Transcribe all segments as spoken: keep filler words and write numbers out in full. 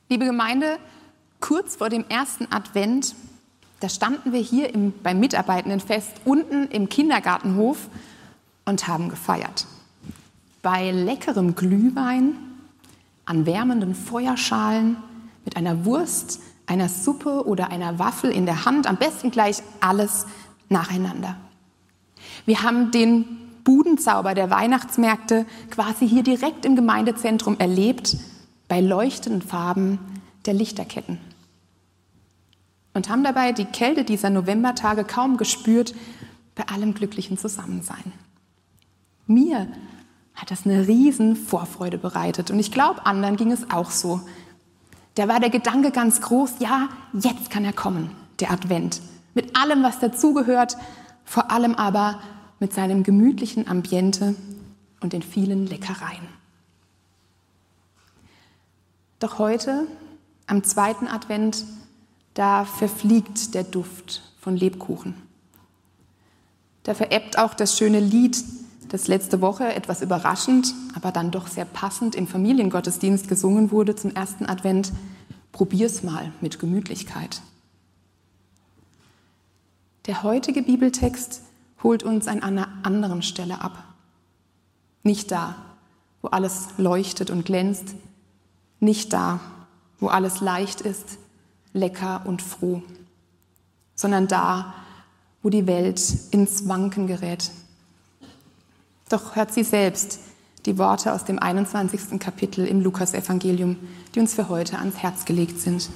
Liebe Gemeinde, kurz vor dem ersten Advent, da standen wir hier im, beim Mitarbeitendenfest unten im Kindergartenhof und haben gefeiert. Bei leckerem Glühwein, an wärmenden Feuerschalen, mit einer Wurst, einer Suppe oder einer Waffel in der Hand, am besten gleich alles nacheinander. Wir haben den Budenzauber der Weihnachtsmärkte quasi hier direkt im Gemeindezentrum erlebt, bei leuchtenden Farben der Lichterketten. Und haben dabei die Kälte dieser Novembertage kaum gespürt, bei allem glücklichen Zusammensein. Mir hat das eine riesen Vorfreude bereitet und ich glaube, anderen ging es auch so. Da war der Gedanke ganz groß, ja, jetzt kann er kommen, der Advent. Mit allem, was dazugehört, vor allem aber mit seinem gemütlichen Ambiente und den vielen Leckereien. Doch heute, am zweiten Advent, da verfliegt der Duft von Lebkuchen. Da verebbt auch das schöne Lied, das letzte Woche etwas überraschend, aber dann doch sehr passend im Familiengottesdienst gesungen wurde zum ersten Advent. Probier's mal mit Gemütlichkeit. Der heutige Bibeltext holt uns an einer anderen Stelle ab. Nicht da, wo alles leuchtet und glänzt, nicht da, wo alles leicht ist, lecker und froh, sondern da, wo die Welt ins Wanken gerät. Doch hört sie selbst die Worte aus dem einundzwanzigsten Kapitel im Lukasevangelium, die uns für heute ans Herz gelegt sind.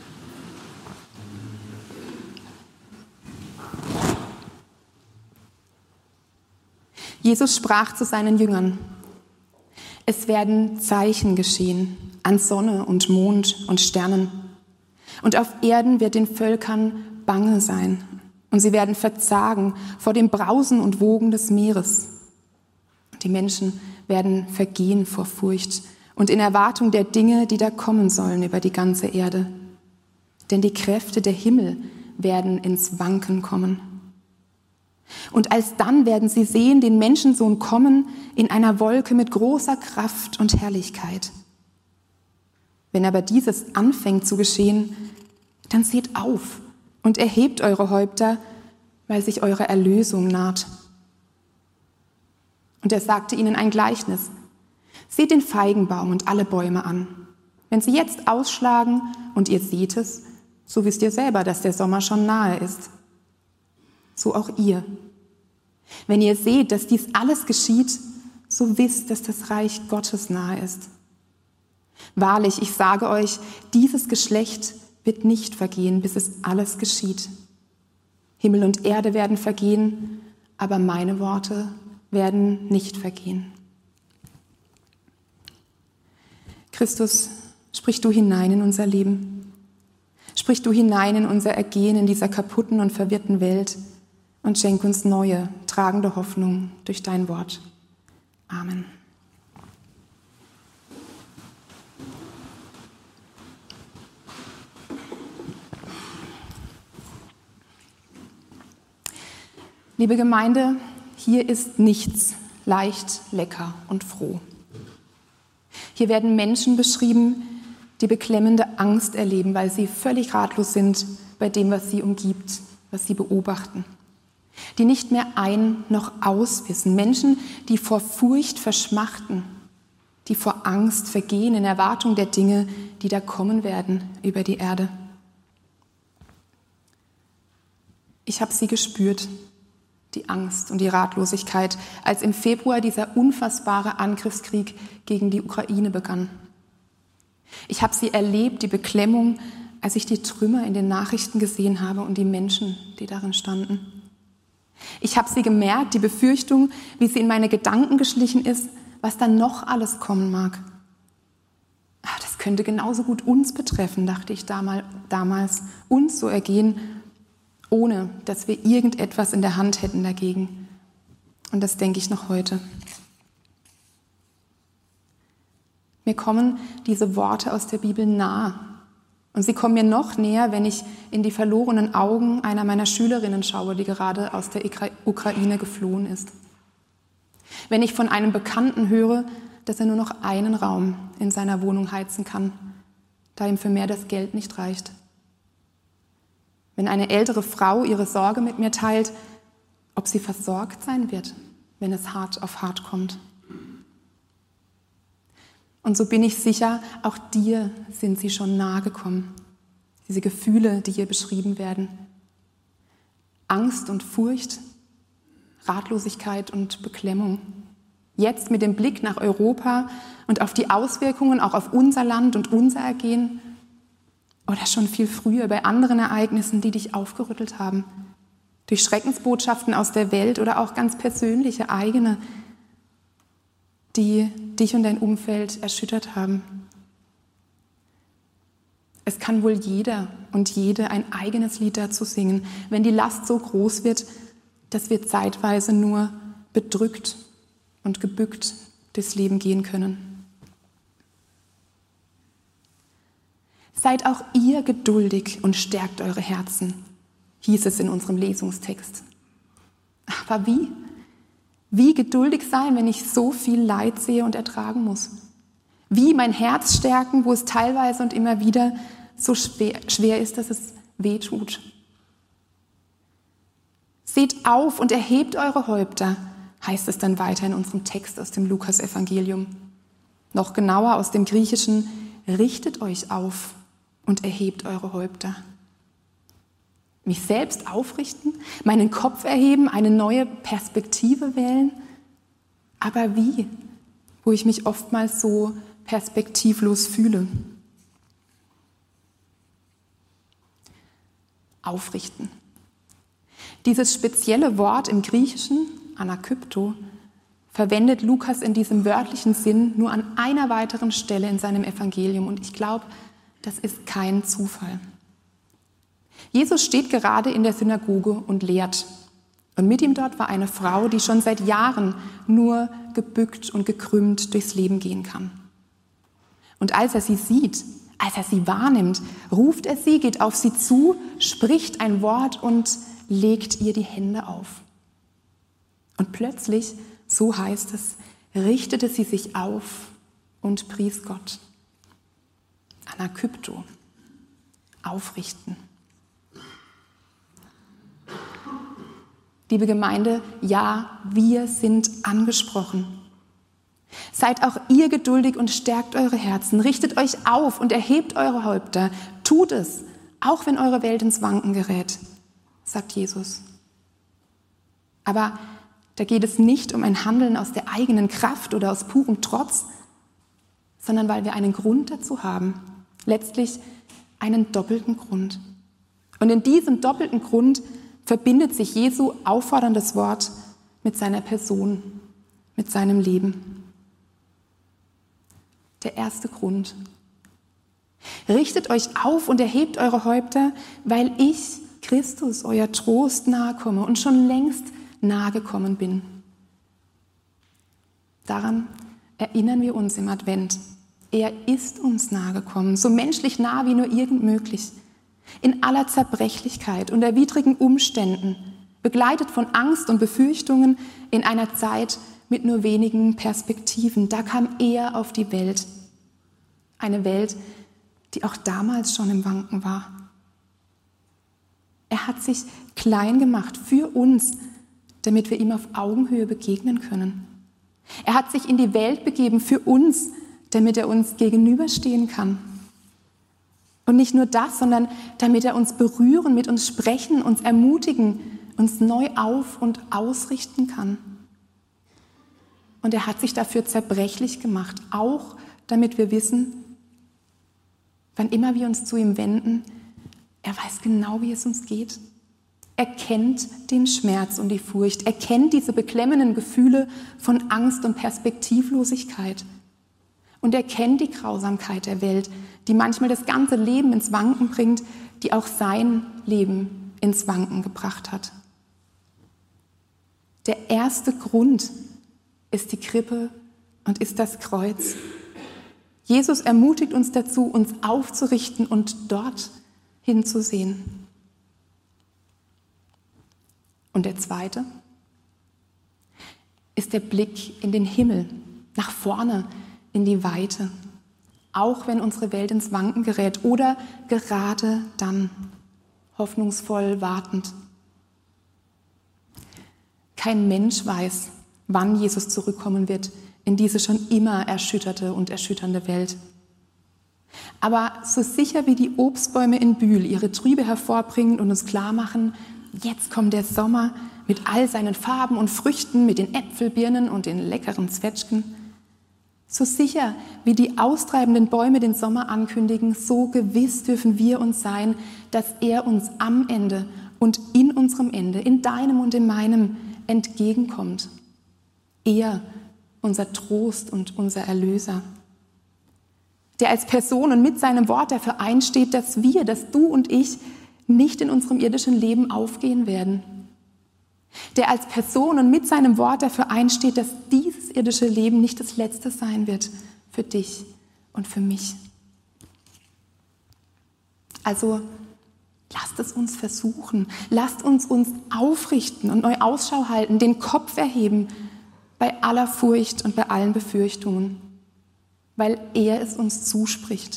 Jesus sprach zu seinen Jüngern: Es werden Zeichen geschehen an Sonne und Mond und Sternen. Und auf Erden wird den Völkern bange sein. Und sie werden verzagen vor dem Brausen und Wogen des Meeres. Die Menschen werden vergehen vor Furcht und in Erwartung der Dinge, die da kommen sollen über die ganze Erde. Denn die Kräfte der Himmel werden ins Wanken kommen. Und alsdann werden sie sehen den Menschensohn kommen in einer Wolke mit großer Kraft und Herrlichkeit. Wenn aber dieses anfängt zu geschehen, dann seht auf und erhebt eure Häupter, weil sich eure Erlösung naht. Und er sagte ihnen ein Gleichnis: Seht den Feigenbaum und alle Bäume an. Wenn sie jetzt ausschlagen und ihr seht es, so wisst ihr selber, dass der Sommer schon nahe ist. So auch ihr. Wenn ihr seht, dass dies alles geschieht, so wisst, dass das Reich Gottes nahe ist. Wahrlich, ich sage euch, dieses Geschlecht wird nicht vergehen, bis es alles geschieht. Himmel und Erde werden vergehen, aber meine Worte werden nicht vergehen. Christus, sprich du hinein in unser Leben. Sprich du hinein in unser Ergehen in dieser kaputten und verwirrten Welt und schenk uns neue, tragende Hoffnung durch dein Wort. Amen. Liebe Gemeinde, hier ist nichts leicht, lecker und froh. Hier werden Menschen beschrieben, die beklemmende Angst erleben, weil sie völlig ratlos sind bei dem, was sie umgibt, was sie beobachten. Die nicht mehr ein noch aus wissen. Menschen, die vor Furcht verschmachten, die vor Angst vergehen in Erwartung der Dinge, die da kommen werden über die Erde. Ich habe sie gespürt, die Angst und die Ratlosigkeit, als im Februar dieser unfassbare Angriffskrieg gegen die Ukraine begann. Ich habe sie erlebt, die Beklemmung, als ich die Trümmer in den Nachrichten gesehen habe und die Menschen, die darin standen. Ich habe sie gemerkt, die Befürchtung, wie sie in meine Gedanken geschlichen ist, was dann noch alles kommen mag. Ach, das könnte genauso gut uns betreffen, dachte ich damals, uns so ergehen, ohne dass wir irgendetwas in der Hand hätten dagegen. Und das denke ich noch heute. Mir kommen diese Worte aus der Bibel nahe. Und sie kommen mir noch näher, wenn ich in die verlorenen Augen einer meiner Schülerinnen schaue, die gerade aus der Ukraine geflohen ist. Wenn ich von einem Bekannten höre, dass er nur noch einen Raum in seiner Wohnung heizen kann, da ihm für mehr das Geld nicht reicht. Wenn eine ältere Frau ihre Sorge mit mir teilt, ob sie versorgt sein wird, wenn es hart auf hart kommt. Und so bin ich sicher, auch dir sind sie schon nahe gekommen, diese Gefühle, die hier beschrieben werden. Angst und Furcht, Ratlosigkeit und Beklemmung. Jetzt mit dem Blick nach Europa und auf die Auswirkungen auch auf unser Land und unser Ergehen oder schon viel früher bei anderen Ereignissen, die dich aufgerüttelt haben. Durch Schreckensbotschaften aus der Welt oder auch ganz persönliche eigene, die dich und dein Umfeld erschüttert haben. Es kann wohl jeder und jede ein eigenes Lied dazu singen, wenn die Last so groß wird, dass wir zeitweise nur bedrückt und gebückt durchs Leben gehen können. Seid auch ihr geduldig und stärkt eure Herzen, hieß es in unserem Lesungstext. Aber wie? Wie geduldig sein, wenn ich so viel Leid sehe und ertragen muss? Wie mein Herz stärken, wo es teilweise und immer wieder so schwer, schwer ist, dass es weh tut? Seht auf und erhebt eure Häupter, heißt es dann weiter in unserem Text aus dem Lukas-Evangelium. Noch genauer aus dem Griechischen: richtet euch auf und erhebt eure Häupter. Mich selbst aufrichten, meinen Kopf erheben, eine neue Perspektive wählen? Aber wie? Wo ich mich oftmals so perspektivlos fühle. Aufrichten. Dieses spezielle Wort im Griechischen, anakrypto, verwendet Lukas in diesem wörtlichen Sinn nur an einer weiteren Stelle in seinem Evangelium. Und ich glaube, das ist kein Zufall. Jesus steht gerade in der Synagoge und lehrt. Und mit ihm dort war eine Frau, die schon seit Jahren nur gebückt und gekrümmt durchs Leben gehen kann. Und als er sie sieht, als er sie wahrnimmt, ruft er sie, geht auf sie zu, spricht ein Wort und legt ihr die Hände auf. Und plötzlich, so heißt es, richtete sie sich auf und pries Gott. Anakrypto, aufrichten. Liebe Gemeinde, ja, wir sind angesprochen. Seid auch ihr geduldig und stärkt eure Herzen, richtet euch auf und erhebt eure Häupter. Tut es, auch wenn eure Welt ins Wanken gerät, sagt Jesus. Aber da geht es nicht um ein Handeln aus der eigenen Kraft oder aus purem Trotz, sondern weil wir einen Grund dazu haben, letztlich einen doppelten Grund. Und in diesem doppelten Grund verbindet sich Jesu aufforderndes Wort mit seiner Person, mit seinem Leben. Der erste Grund. Richtet euch auf und erhebt eure Häupter, weil ich, Christus, euer Trost, nahe komme und schon längst nahe gekommen bin. Daran erinnern wir uns im Advent. Er ist uns nahe gekommen, so menschlich nah wie nur irgend möglich. In aller Zerbrechlichkeit, unter widrigen Umständen, begleitet von Angst und Befürchtungen in einer Zeit mit nur wenigen Perspektiven. Da kam er auf die Welt. Eine Welt, die auch damals schon im Wanken war. Er hat sich klein gemacht für uns, damit wir ihm auf Augenhöhe begegnen können. Er hat sich in die Welt begeben für uns, damit er uns gegenüberstehen kann. Und nicht nur das, sondern damit er uns berühren, mit uns sprechen, uns ermutigen, uns neu auf- und ausrichten kann. Und er hat sich dafür zerbrechlich gemacht, auch damit wir wissen, wann immer wir uns zu ihm wenden, er weiß genau, wie es uns geht. Er kennt den Schmerz und die Furcht. Er kennt diese beklemmenden Gefühle von Angst und Perspektivlosigkeit. Und er kennt die Grausamkeit der Welt, die manchmal das ganze Leben ins Wanken bringt, die auch sein Leben ins Wanken gebracht hat. Der erste Grund ist die Krippe und ist das Kreuz. Jesus ermutigt uns dazu, uns aufzurichten und dort hinzusehen. Und der zweite ist der Blick in den Himmel, nach vorne, in die Weite. auch wenn unsere Welt ins Wanken gerät oder gerade dann, hoffnungsvoll wartend. Kein Mensch weiß, wann Jesus zurückkommen wird in diese schon immer erschütterte und erschütternde Welt. Aber so sicher wie die Obstbäume in Bühl ihre Trübe hervorbringen und uns klar machen, jetzt kommt der Sommer mit all seinen Farben und Früchten, mit den Äpfelbirnen und den leckeren Zwetschgen. So sicher wie die austreibenden Bäume den Sommer ankündigen, so gewiss dürfen wir uns sein, dass er uns am Ende und in unserem Ende, in deinem und in meinem, entgegenkommt. Er, unser Trost und unser Erlöser, der als Person und mit seinem Wort dafür einsteht, dass wir, dass du und ich nicht in unserem irdischen Leben aufgehen werden. Der als Person und mit seinem Wort dafür einsteht, dass dieses irdische Leben nicht das letzte sein wird für dich und für mich. Also lasst es uns versuchen, lasst uns uns aufrichten und neu Ausschau halten, den Kopf erheben bei aller Furcht und bei allen Befürchtungen, weil er es uns zuspricht.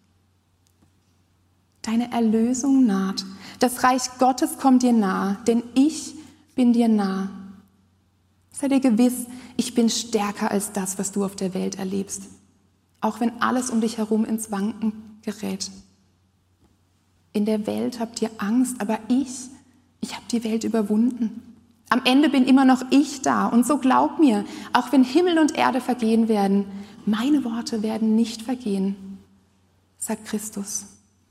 Deine Erlösung naht, das Reich Gottes kommt dir nahe, denn ich bin dir nah. Sei dir gewiss, ich bin stärker als das, was du auf der Welt erlebst, auch wenn alles um dich herum ins Wanken gerät. In der Welt habt ihr Angst, aber ich, ich habe die Welt überwunden. Am Ende bin immer noch ich da und so glaub mir, auch wenn Himmel und Erde vergehen werden, meine Worte werden nicht vergehen, sagt Christus.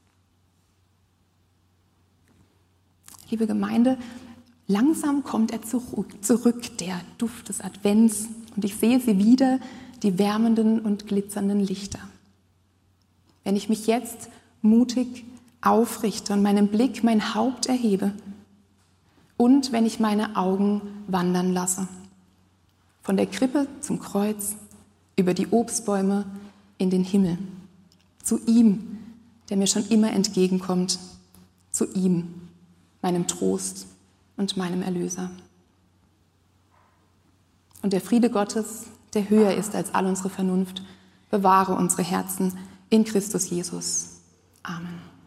Liebe Gemeinde, langsam kommt er zurück, zurück, der Duft des Advents, und ich sehe sie wieder, die wärmenden und glitzernden Lichter. Wenn ich mich jetzt mutig aufrichte und meinen Blick, mein Haupt erhebe und wenn ich meine Augen wandern lasse, von der Krippe zum Kreuz, über die Obstbäume in den Himmel, zu ihm, der mir schon immer entgegenkommt, zu ihm, meinem Trost und meinem Erlöser. Und der Friede Gottes, der höher ist als all unsere Vernunft, bewahre unsere Herzen in Christus Jesus. Amen.